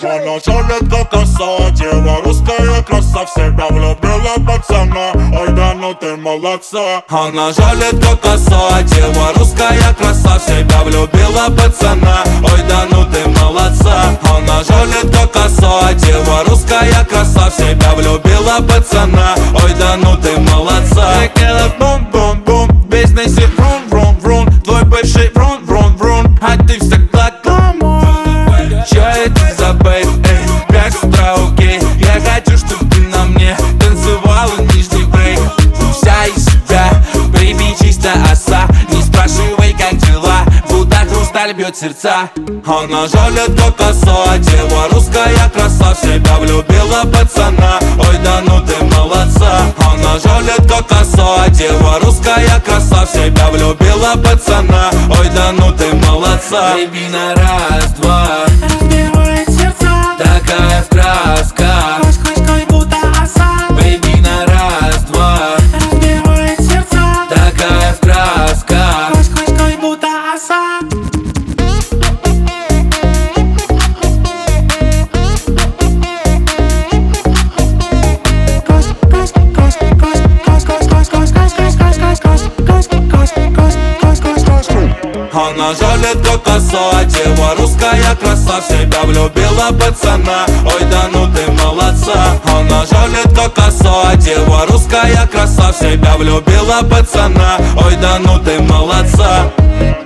Она жалит как коса, дева русская краса, в себя влюбила пацана. Ой, да ну ты молодца. Она жалит как коса, дева русская краса, в себя влюбила пацана. Ой, да ну ты молодца. Она жалит как коса, дева русская краса, в себя влюбила пацана. Ой, да ну ты молодца. Ракета бум-бум-бум, в бизнесе врун-врун-врун, твой бывший врун-врун-врун, а ты всегда кому? Чё это за бейб, эй, 5 утра, окей. Я хочу, чтоб ты на мне танцевала нижний брейк. Вся из себя, бейби, чисто оса. Не спрашивай, как дела, будто хрусталь бьет сердца. Она жалит как коса, дева русская краса, в себя влюбила пацана. Ой, да ну ты молодца. Она жалит как коса, дева русская краса, в себя влюбила пацана. Ой, да ну ты молодца. Бейби на раз-два разбивает сердца, такая в красках. кось-кось-кось, будто оса. Бейби на раз-два Разбивает сердца, такая в красках. кось-кось-кось, будто оса. Она жалит как коса, дева русская краса, в себя влюбила пацана. Ой, да ну ты молодца. Она жалит как коса, дева русская краса, в себя влюбила пацана. Ой, да ну ты молодца.